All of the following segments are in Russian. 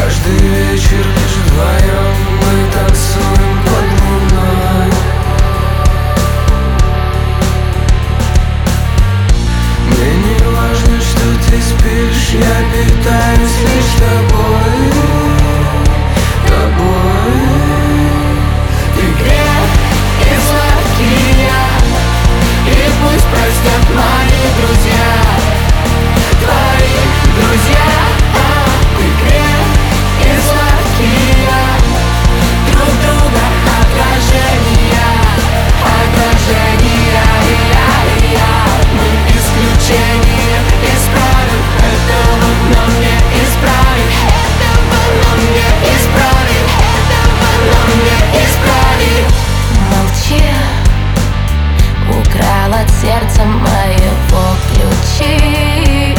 Каждый вечер лишь вдвоем мы танцуем под луной. Мне не важно, что ты спишь, я питаюсь лишь тобой. Тобой. Ты грех и сладкий я, и пусть простят мои друзья. Твои друзья. Ты грех и сладкий я, друг друга отражения. Отражения, мы исключение. Исправим этого, но не исправим. Этого, но не исправим. Этого, но не исправим. Молчи, украл от сердца моего ключи,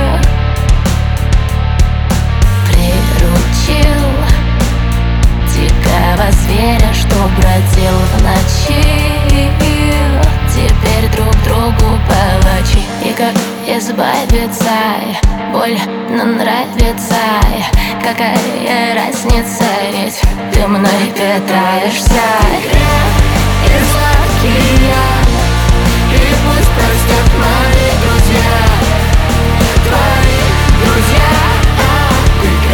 приручил дикого зверя, что бродил в ночи. Теперь друг другу палачи. И как избавиться, больно нравится. Какая разница, ведь ты мной питаешься. И сладкий я, и пусть простят мои друзья. Твои друзья. Ты